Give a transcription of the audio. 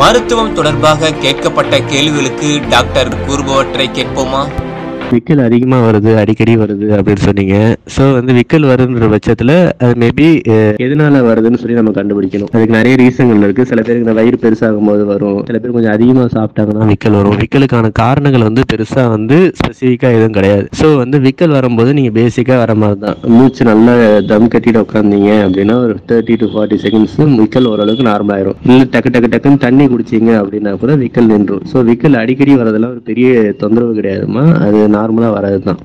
மருத்துவம் தொடர்பாக கேட்கப்பட்ட கேள்விகளுக்கு டாக்டர் கூறுபவற்றை கேட்போமா? விக்கல் அதிகமா வருது, அடிக்கடி வருது அப்படின்னு சொன்னீங்க. ஸோ விக்கல் வருதுன்ற பட்சத்துல அது மேபி எதனால வருதுன்னு சொல்லி நம்ம கண்டுபிடிக்கணும். அதுக்கு நிறைய ரீசன்கள் இருக்கு. சில பேருக்கு இந்த வயிறு பெருசாகும் போது வரும். சில பேர் கொஞ்சம் அதிகமா சாப்பிட்டாங்கன்னா விக்கல் வரும். விக்கலுக்கான காரணங்கள் பெருசா ஸ்பெசிஃபிக்கா எதுவும் கிடையாது. ஸோ விக்கல் வரும்போது நீங்க பேசிக்கா வர மாதிரி தான். மூச்சு நல்லா தம் கட்டிட்டு உட்காந்தீங்க அப்படின்னா ஒரு 30 to 40 செகண்ட்ஸ் விக்கல் ஓரளவுக்கு நார்மல் ஆயிரும். இல்லை டக்குன்னு தண்ணி குடிச்சிங்க அப்படின்னா கூட விக்கல் நின்றும். ஸோ விக்கல் அடிக்கடி வரதெல்லாம் ஒரு பெரிய தொந்தரவு கிடையாதுமா. அது நார்மலா வர்றது தான்.